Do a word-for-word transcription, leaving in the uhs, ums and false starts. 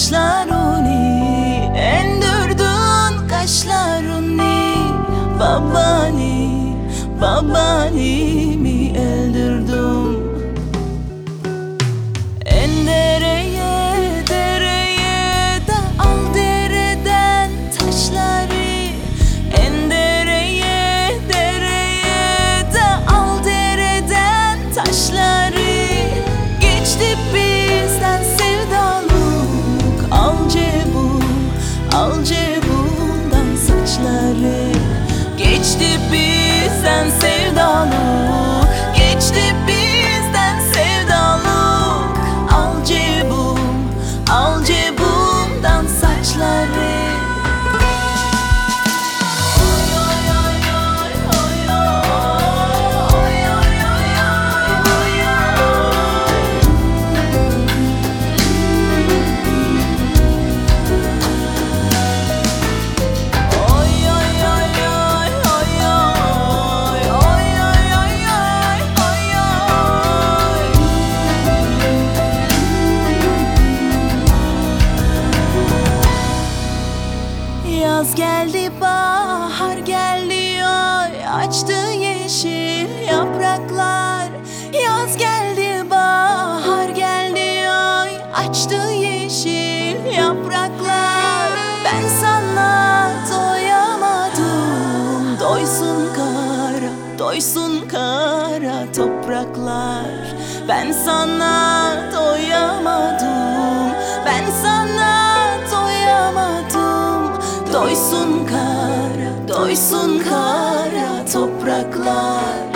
saçlarını, endirdin kaşlarını. Babani, babani mi öldürdüm? En dereye, dereye de al dereden taşları. En dereye, dereye de al dereden taşları. Geçti bizden sevdalık, al cebum, al cebumdan saçları. Geçti bizden sevdalık, geçti bizden sevdalık. Al cebum, al cebumdan saçları. Yaz geldi, bahar geliyor, açtı yeşil yapraklar. Yaz geldi, bahar geliyor, açtı yeşil yapraklar. Ben sana doyamadım, doysun kara, doysun kara topraklar. Ben sana doyamadım, ben sana doyamadım. Doysun kara, doysun kara topraklar.